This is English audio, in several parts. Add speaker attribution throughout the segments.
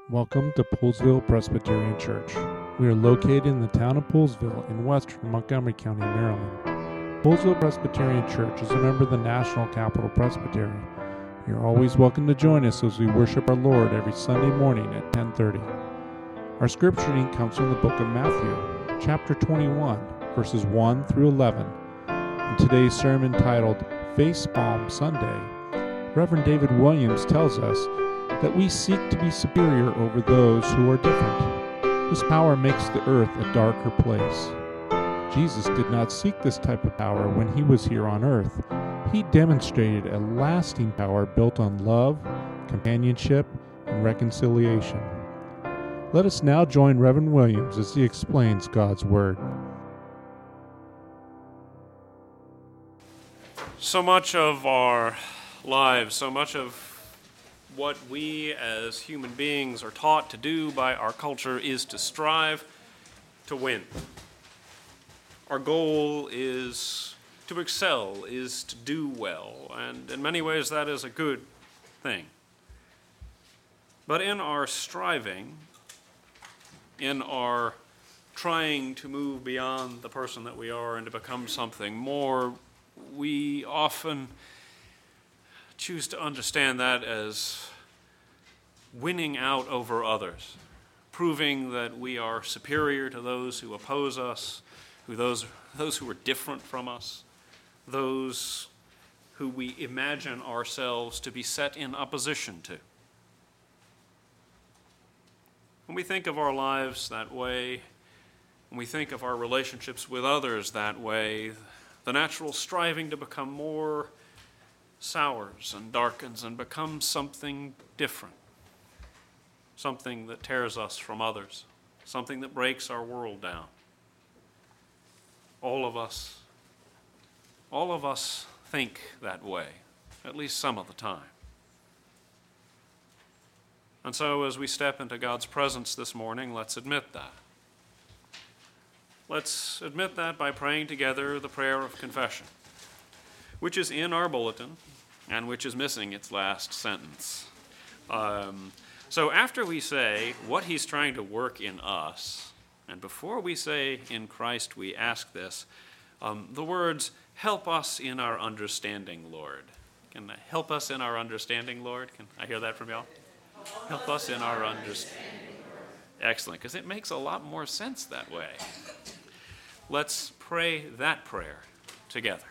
Speaker 1: Welcome to Poolesville Presbyterian Church. We are located in the town of Poolesville in western Montgomery County, Maryland. Poolesville Presbyterian Church is a member of the National Capital Presbytery. You're always welcome to join us as we worship our Lord every Sunday morning at 10:30. Our scripture reading comes from the book of Matthew, chapter 21, verses 1 through 11. In today's sermon titled Face Palm Sunday, Reverend David Williams tells us that we seek to be superior over those who are different. This power makes the earth a darker place. Jesus did not seek this type of power when he was here on earth. He demonstrated a lasting power built on love, companionship, and reconciliation. Let us now join Reverend Williams as he explains God's Word.
Speaker 2: So much of our lives, so much of what we as human beings are taught to do by our culture is to strive to win. Our goal is to excel, is to do well, and in many ways that is a good thing. But in our striving, in our trying to move beyond the person that we are and to become something more, we often choose to understand that as winning out over others, proving that we are superior to those who oppose us, those who are different from us, those who we imagine ourselves to be set in opposition to. When we think of our lives that way, when we think of our relationships with others that way, the natural striving to become more sours and darkens and becomes something different, something that tears us from others, something that breaks our world down. All of us think that way, at least some of the time. And so as we step into God's presence this morning, let's admit that. Let's admit that by praying together the prayer of confession, which is in our bulletin and which is missing its last sentence. So after we say what he's trying to work in us, and before we say in Christ we ask this, the words, help us in our understanding, Lord. Can I help us in our understanding, Lord? Can I hear that from y'all? Help us in our understanding. Excellent, because it makes a lot more sense that way. Let's pray that prayer together.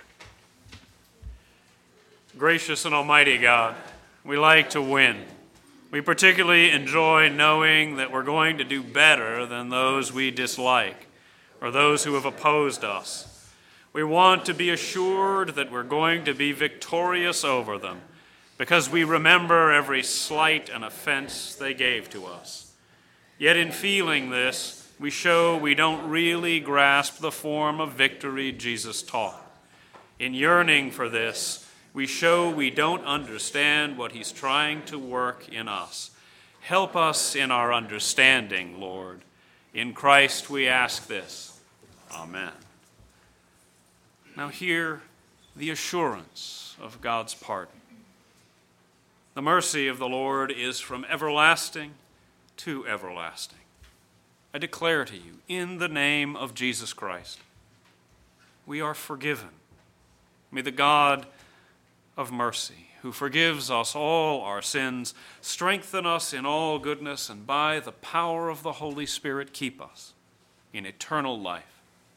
Speaker 2: Gracious and almighty God, we like to win. We particularly enjoy knowing that we're going to do better than those we dislike or those who have opposed us. We want to be assured that we're going to be victorious over them because we remember every slight and offense they gave to us. Yet in feeling this, we show we don't really grasp the form of victory Jesus taught. In yearning for this, we show we don't understand what he's trying to work in us. Help us in our understanding, Lord. In Christ we ask this. Amen. Now hear the assurance of God's pardon. The mercy of the Lord is from everlasting to everlasting. I declare to you, in the name of Jesus Christ, we are forgiven. May the God of mercy, who forgives us all our sins, strengthen us in all goodness, and by the power of the Holy Spirit keep us in eternal life.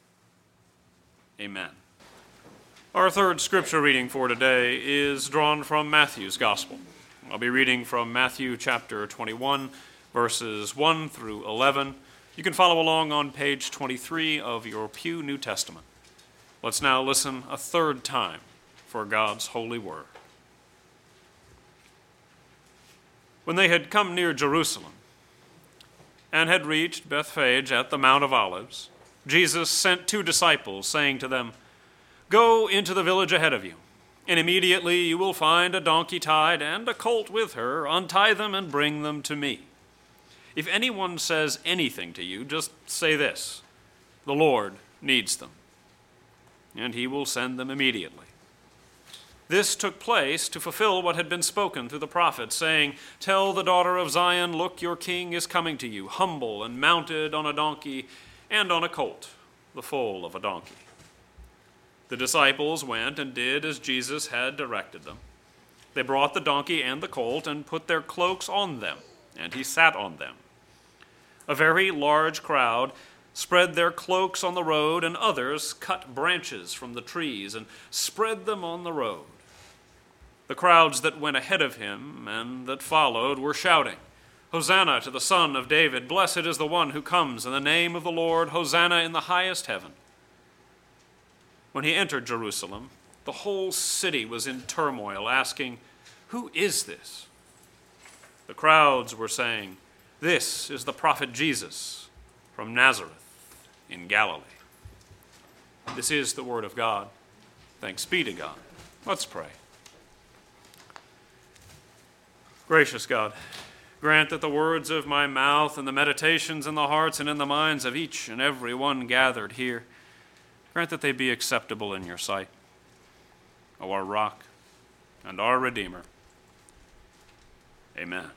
Speaker 2: Amen. Our third scripture reading for today is drawn from Matthew's Gospel. I'll be reading from Matthew chapter 21, verses 1 through 11. You can follow along on page 23 of your Pew New Testament. Let's now listen a third time for God's holy word. When they had come near Jerusalem and had reached Bethphage at the Mount of Olives, Jesus sent 2 disciples, saying to them, "Go into the village ahead of you, and immediately you will find a donkey tied and a colt with her. Untie them and bring them to me. If anyone says anything to you, just say this, 'The Lord needs them,' and he will send them immediately." This took place to fulfill what had been spoken through the prophet, saying, "Tell the daughter of Zion, look, your king is coming to you, humble and mounted on a donkey and on a colt, the foal of a donkey." The disciples went and did as Jesus had directed them. They brought the donkey and the colt and put their cloaks on them, and he sat on them. A very large crowd spread their cloaks on the road, and others cut branches from the trees and spread them on the road. The crowds that went ahead of him and that followed were shouting, "Hosanna to the Son of David! Blessed is the one who comes in the name of the Lord! Hosanna in the highest heaven!" When he entered Jerusalem, the whole city was in turmoil, asking, "Who is this?" The crowds were saying, "This is the prophet Jesus from Nazareth in Galilee." This is the word of God. Thanks be to God. Let's pray. Gracious God, grant that the words of my mouth and the meditations in the hearts and in the minds of each and every one gathered here, grant that they be acceptable in your sight, O our rock and our Redeemer. Amen.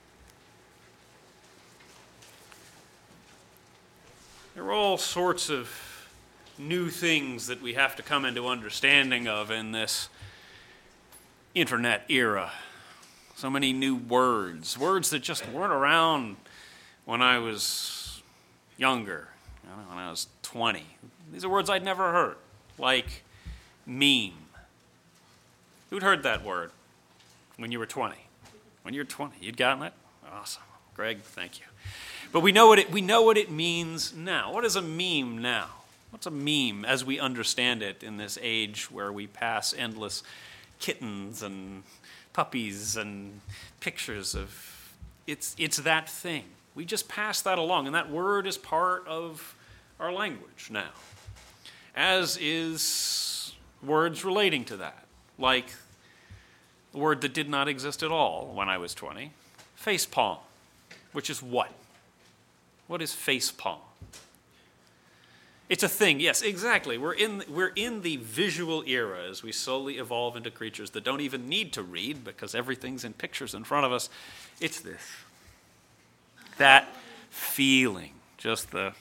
Speaker 2: There are all sorts of new things that we have to come into understanding of in this internet era. So many new words that just weren't around when I was younger, when I was 20. These are words I'd never heard, like meme. Who'd heard that word when you were 20? When you were 20, you'd gotten it? Awesome. Greg, thank you. But we know what it means now. What is a meme now? What's a meme as we understand it in this age where we pass endless kittens and puppies and pictures of it's that thing. We just pass that along, and that word is part of our language now, as is words relating to that, like the word that did not exist at all when I was 20, facepalm, which is what? What is facepalm? It's a thing, yes, exactly. We're in the visual era as we slowly evolve into creatures that don't even need to read because everything's in pictures in front of us. It's this. That feeling, just the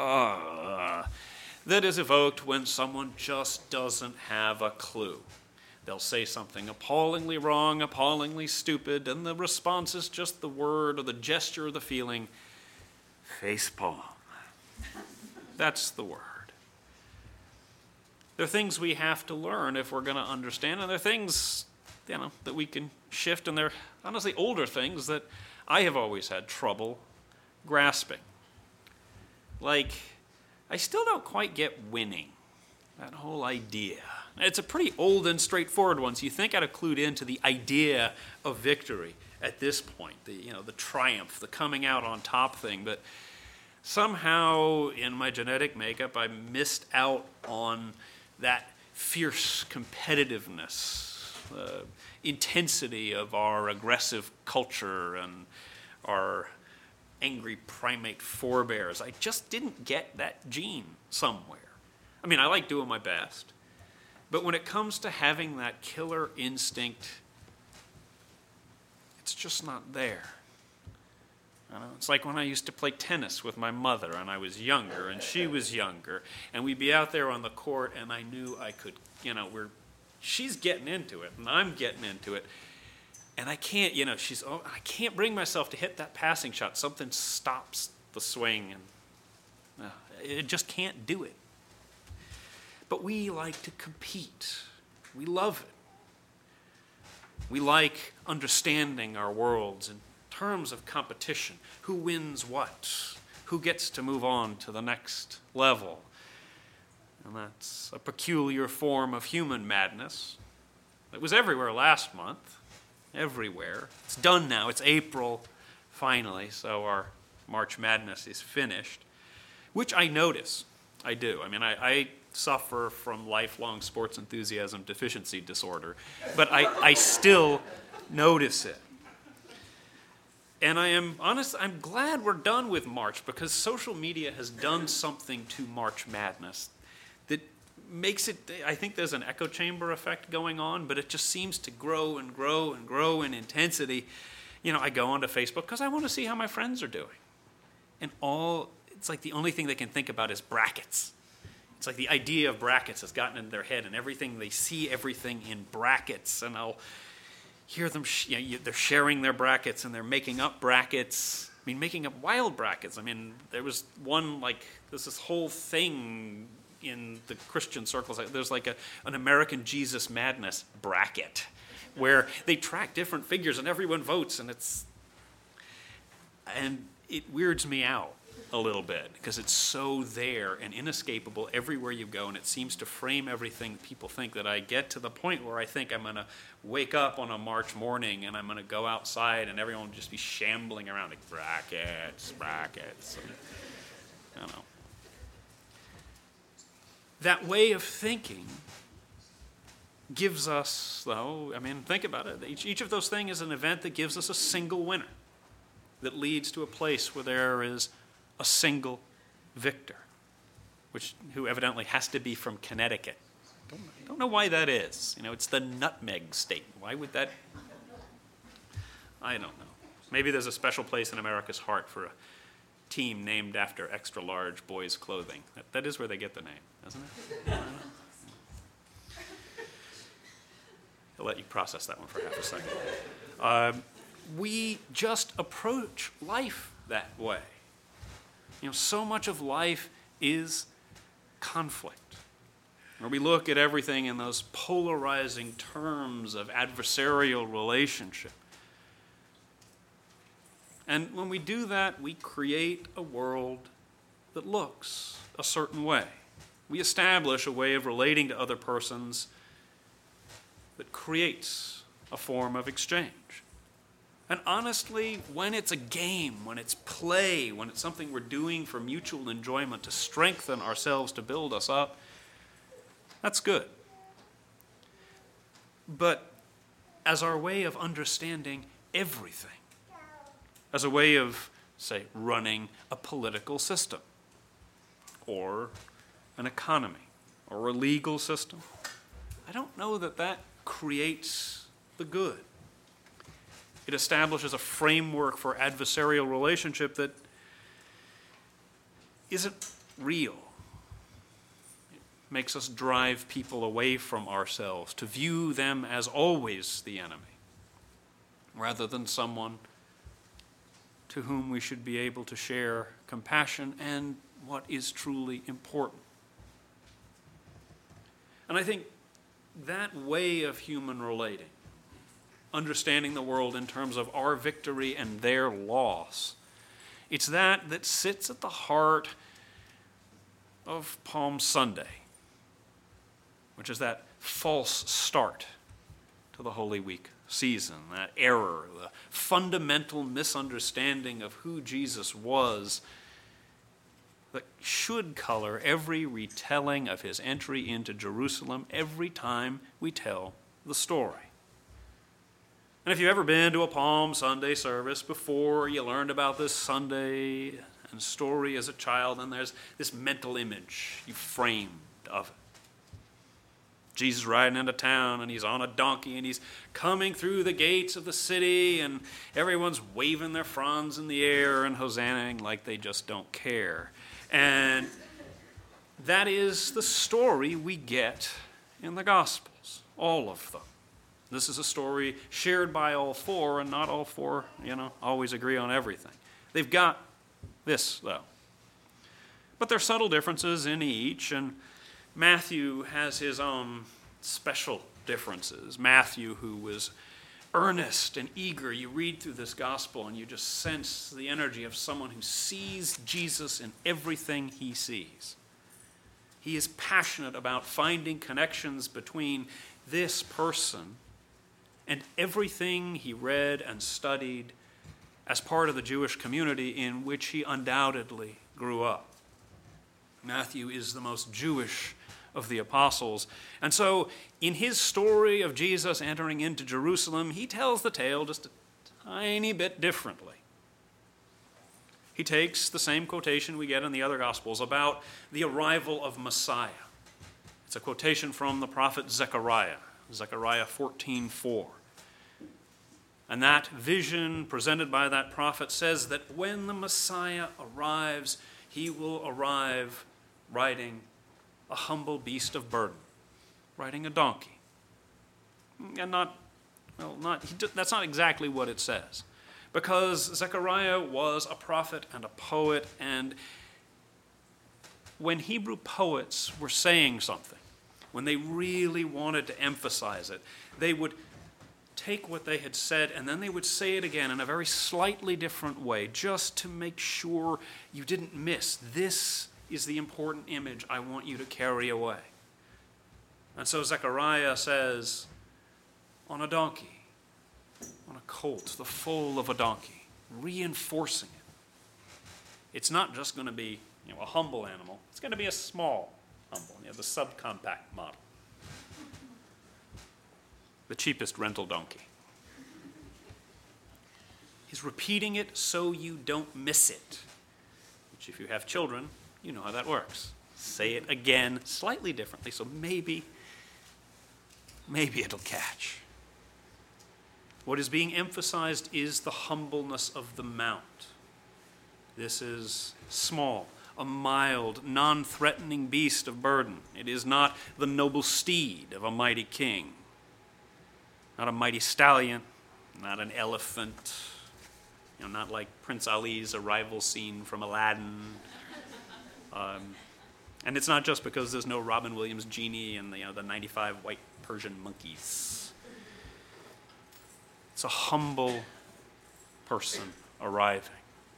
Speaker 2: that is evoked when someone just doesn't have a clue. They'll say something appallingly wrong, appallingly stupid, and the response is just the word or the gesture or the feeling, facepalm. That's the word. There are things we have to learn if we're going to understand, and there are things, that we can shift, and they're honestly older things that I have always had trouble grasping. Like, I still don't quite get winning, that whole idea. It's a pretty old and straightforward one, so you think I'd have clued into the idea of victory at this point, the triumph, the coming out on top thing, but somehow in my genetic makeup, I missed out on that fierce competitiveness, the intensity of our aggressive culture and our angry primate forebears. I just didn't get that gene somewhere. I mean, I like doing my best, but when it comes to having that killer instinct, it's just not there. It's like when I used to play tennis with my mother, and I was younger, and she was younger, and we'd be out there on the court, and I knew I could, she's getting into it, and I'm getting into it, and I can't, I can't bring myself to hit that passing shot. Something stops the swing, and it just can't do it. But we like to compete. We love it. We like understanding our worlds and terms of competition. Who wins what? Who gets to move on to the next level? And that's a peculiar form of human madness. It was everywhere last month. Everywhere. It's done now. It's April, finally, so our March Madness is finished, which I notice. I do. I mean, I suffer from lifelong sports enthusiasm deficiency disorder, but I still notice it. And I'm glad we're done with March, because social media has done something to March Madness that makes it, I think there's an echo chamber effect going on, but it just seems to grow and grow and grow in intensity. I go onto Facebook because I want to see how my friends are doing. And it's like the only thing they can think about is brackets. It's like the idea of brackets has gotten in their head, and they see everything in brackets. And I'll hear them, they're sharing their brackets, and they're making up brackets. Making up wild brackets. There was one, there's this whole thing in the Christian circles. There's an American Jesus Madness bracket where they track different figures and everyone votes, and it weirds me out a little bit because it's so there and inescapable everywhere you go, and it seems to frame everything people think, that I get to the point where I think I'm going to wake up on a March morning and I'm going to go outside and everyone will just be shambling around like brackets. And, I don't know. That way of thinking gives us, though, think about it. Each of those things is an event that gives us a single winner, that leads to a place where there is a single victor, who evidently has to be from Connecticut. Don't know why that is. It's the nutmeg state. Why would that? I don't know. Maybe there's a special place in America's heart for a team named after extra large boys' clothing. That is where they get the name, isn't it? I'll let you process that one for half a second. We just approach life that way. So much of life is conflict, where we look at everything in those polarizing terms of adversarial relationship. And when we do that, we create a world that looks a certain way. We establish a way of relating to other persons that creates a form of exchange. And honestly, when it's a game, when it's play, when it's something we're doing for mutual enjoyment, to strengthen ourselves, to build us up, that's good. But as our way of understanding everything, as a way of, say, running a political system, or an economy, or a legal system, I don't know that creates the good. It establishes a framework for adversarial relationship that isn't real. It makes us drive people away from ourselves, to view them as always the enemy, rather than someone to whom we should be able to share compassion and what is truly important. And I think that way of human relating, understanding the world in terms of our victory and their loss, it's that sits at the heart of Palm Sunday, which is that false start to the Holy Week season, that error, the fundamental misunderstanding of who Jesus was that should color every retelling of his entry into Jerusalem every time we tell the story. And if you've ever been to a Palm Sunday service before, you learned about this Sunday and story as a child, and there's this mental image you framed of it. Jesus riding into town, and he's on a donkey, and he's coming through the gates of the city, and everyone's waving their fronds in the air and hosannaing like they just don't care. And that is the story we get in the Gospels, all of them. This is a story shared by all four, and not all four, always agree on everything. They've got this, though. But there are subtle differences in each, and Matthew has his own special differences. Matthew, who was earnest and eager, you read through this gospel and you just sense the energy of someone who sees Jesus in everything he sees. He is passionate about finding connections between this person and everything he read and studied as part of the Jewish community in which he undoubtedly grew up. Matthew is the most Jewish of the apostles. And so in his story of Jesus entering into Jerusalem, he tells the tale just a tiny bit differently. He takes the same quotation we get in the other Gospels about the arrival of Messiah. It's a quotation from the prophet Zechariah, Zechariah 14:4. And that vision presented by that prophet says that when the Messiah arrives, he will arrive riding a humble beast of burden, riding a donkey. And that's not exactly what it says. Because Zechariah was a prophet and a poet, and when Hebrew poets were saying something, when they really wanted to emphasize it, they would take what they had said and then they would say it again in a very slightly different way, just to make sure you didn't miss. This is the important image I want you to carry away. And so Zechariah says, on a donkey, on a colt, the foal of a donkey, reinforcing it. It's not just going to be a humble animal. It's going to be a small humble, the subcompact model. The cheapest rental donkey. He's repeating it so you don't miss it. Which, if you have children, you know how that works. Say it again, slightly differently, so maybe it'll catch. What is being emphasized is the humbleness of the mount. This is small, a mild, non-threatening beast of burden. It is not the noble steed of a mighty king. Not a mighty stallion, not an elephant, not like Prince Ali's arrival scene from Aladdin. And it's not just because there's no Robin Williams genie and the 95 white Persian monkeys. It's a humble person arriving.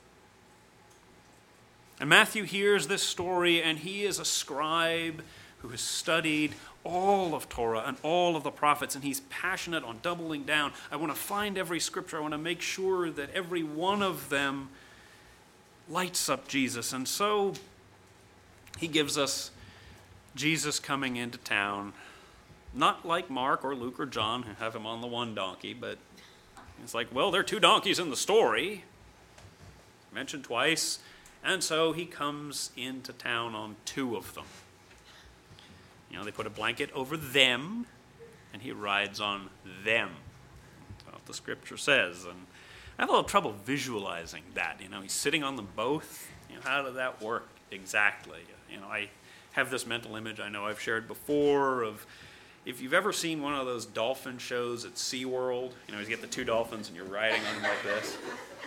Speaker 2: And Matthew hears this story, and he is a scribe who has studied all of Torah and all of the prophets, and he's passionate on doubling down. I want to find every scripture. I want to make sure that every one of them lights up Jesus. And so he gives us Jesus coming into town, not like Mark or Luke or John, who have him on the one donkey, but it's like, well, there are two donkeys in the story, mentioned twice, and so he comes into town on two of them. They put a blanket over them, and he rides on them. That's what the scripture says. And I have a little trouble visualizing that. He's sitting on them both. How did that work exactly? I have this mental image I know I've shared before of, if you've ever seen one of those dolphin shows at SeaWorld, you get the two dolphins and you're riding on them like this.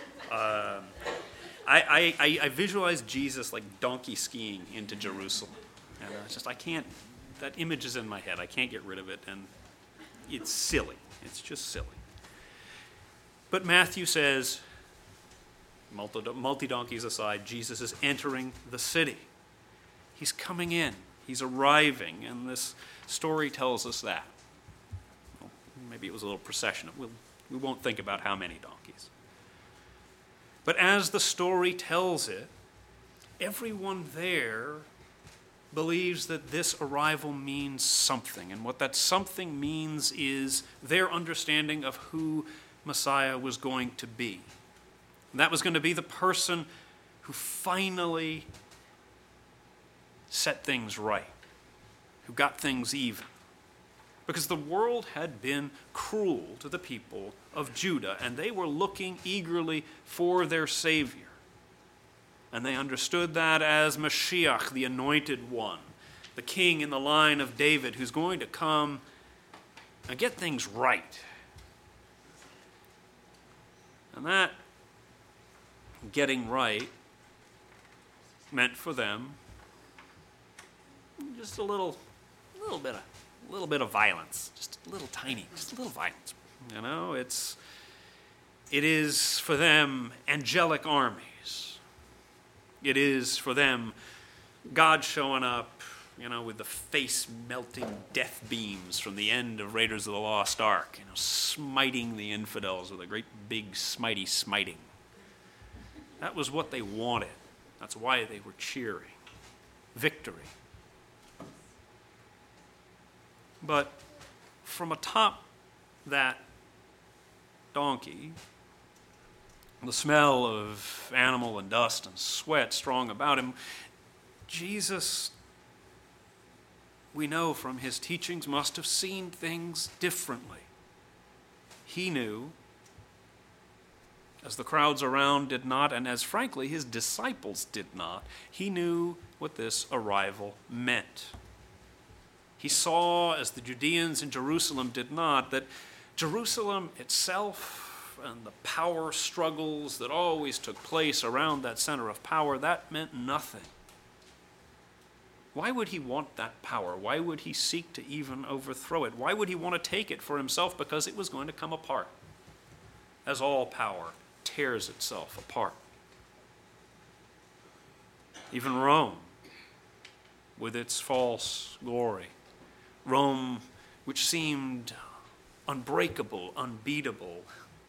Speaker 2: I visualize Jesus like donkey skiing into Jerusalem. And it's just, that image is in my head. I can't get rid of it, and it's silly. It's just silly. But Matthew says, multi-donkeys aside, Jesus is entering the city. He's coming in. He's arriving, and this story tells us that. Well, maybe it was a little procession. We won't think about how many donkeys. But as the story tells it, everyone there believes that this arrival means something. And what that something means is their understanding of who Messiah was going to be. And that was going to be the person who finally set things right, who got things even. Because the world had been cruel to the people of Judah, and they were looking eagerly for their Savior. And they understood that as Mashiach, the anointed one, the king in the line of David, who's going to come and get things right. And that getting right meant for them just a little bit of violence, just a little violence. It is for them angelic armies. It is for them God showing up, with the face-melting death beams from the end of Raiders of the Lost Ark, smiting the infidels with a great big smiting. That was what they wanted. That's why they were cheering. Victory. But from atop that donkey, the smell of animal and dust and sweat strong about him, Jesus we know from his teachings, must have seen things differently. He knew, as the crowds around did not, and as frankly his disciples did not, he knew what this arrival meant. He saw, as the Judeans in Jerusalem did not, that Jerusalem itself and the power struggles that always took place around that center of power, that meant nothing. Why would he want that power? Why would he seek to even overthrow it? Why would he want to take it for himself? Because it was going to come apart, as all power tears itself apart. Even Rome, with its false glory, Rome, which seemed unbreakable, unbeatable,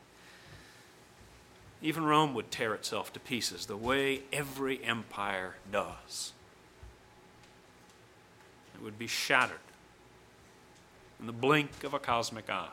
Speaker 2: even Rome would tear itself to pieces the way every empire does. It would be shattered in the blink of a cosmic eye.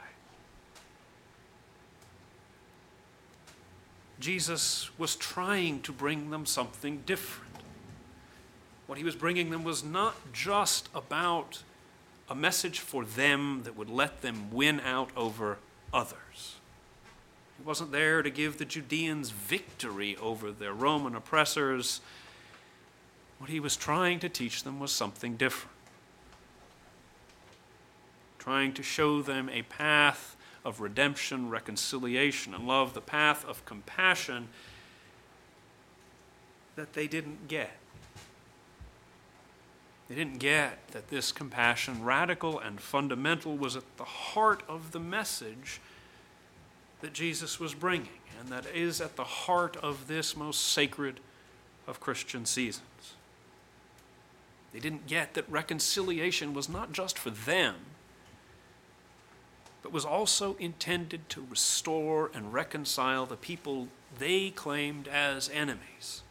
Speaker 2: Jesus was trying to bring them something different. What he was bringing them was not just about a message for them that would let them win out over others. He wasn't there to give the Judeans victory over their Roman oppressors. What he was trying to teach them was something different. Trying to show them a path of redemption, reconciliation, and love, the path of compassion that they didn't get. They didn't get that this compassion, radical and fundamental, was at the heart of the message that Jesus was bringing, and that is at the heart of this most sacred of Christian seasons. They didn't get that reconciliation was not just for them, but was also intended to restore and reconcile the people they claimed as enemies.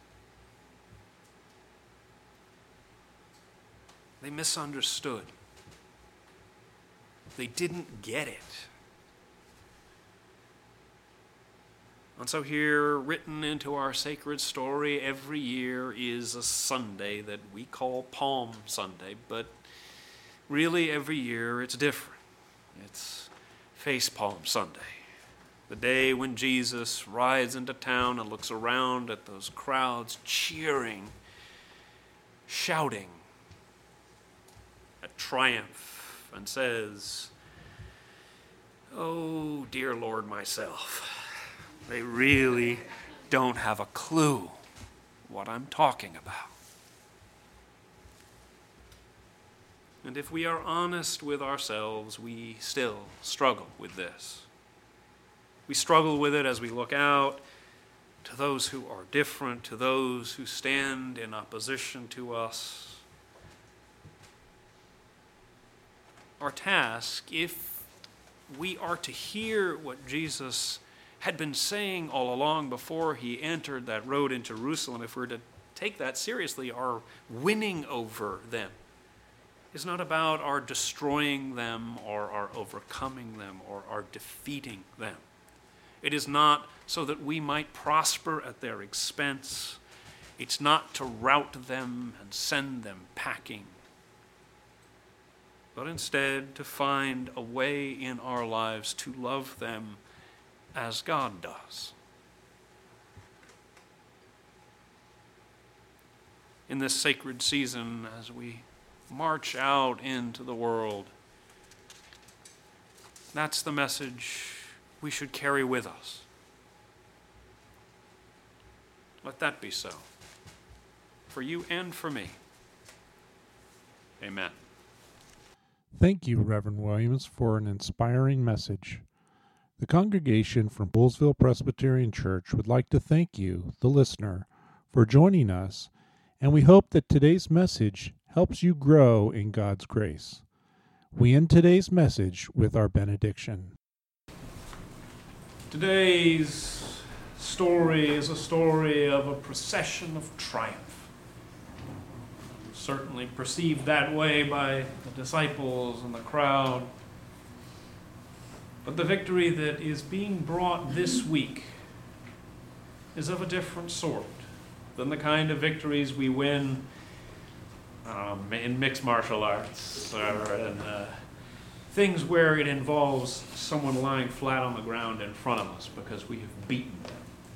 Speaker 2: They misunderstood. They didn't get it. And so here, written into our sacred story every year, is a Sunday that we call Palm Sunday, but really every year it's different. It's Face Palm Sunday, the day when Jesus rides into town and looks around at those crowds cheering, shouting at triumph, and says, "Oh, dear Lord, myself, they really don't have a clue what I'm talking about." And if we are honest with ourselves, we still struggle with this. We struggle with it as we look out to those who are different, to those who stand in opposition to us. Our task, if we are to hear what Jesus had been saying all along before he entered that road in Jerusalem, if we're to take that seriously, our winning over them is not about our destroying them or our overcoming them or our defeating them. It is not so that we might prosper at their expense. It's not to rout them and send them packing, but instead to find a way in our lives to love them as God does. In this sacred season, as we march out into the world, that's the message we should carry with us. Let that be so, for you and for me. Amen.
Speaker 1: Thank you, Reverend Williams, for an inspiring message. The congregation from Poolesville Presbyterian Church would like to thank you, the listener, for joining us, and we hope that today's message helps you grow in God's grace. We end today's message with our benediction.
Speaker 2: Today's story is a story of a procession of triumph. Certainly perceived that way by the disciples and the crowd. But the victory that is being brought this week is of a different sort than the kind of victories we win in mixed martial arts, or in things where it involves someone lying flat on the ground in front of us because we have beaten them.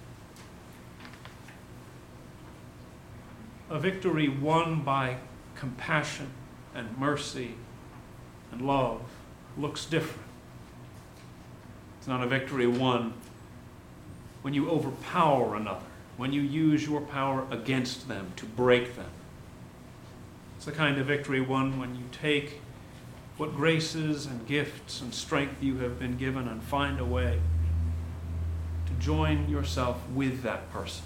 Speaker 2: A victory won by compassion and mercy and love looks different. It's not a victory won when you overpower another, when you use your power against them to break them. It's the kind of victory won when you take what graces and gifts and strength you have been given and find a way to join yourself with that person.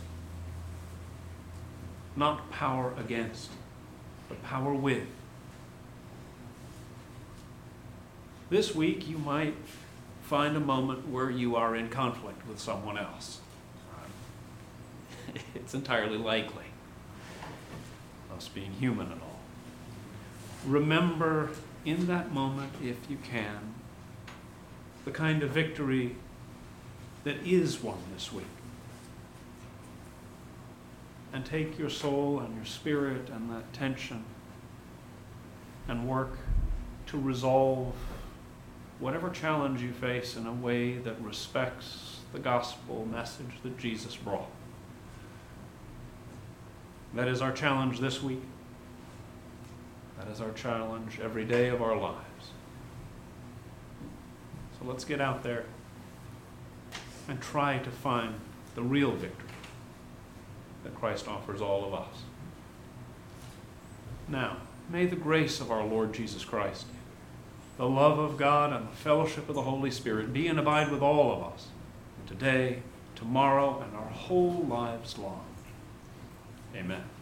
Speaker 2: Not power against, but power with. This week you might find a moment where you are in conflict with someone else. It's entirely likely, us being human and all. Remember in that moment, if you can, the kind of victory that is won this week. And take your soul and your spirit and that tension and work to resolve whatever challenge you face in a way that respects the gospel message that Jesus brought. That is our challenge this week. That is our challenge every day of our lives. So let's get out there and try to find the real victory that Christ offers all of us. Now, may the grace of our Lord Jesus Christ, the love of God, and the fellowship of the Holy Spirit be and abide with all of us today, tomorrow, and our whole lives long. Amen.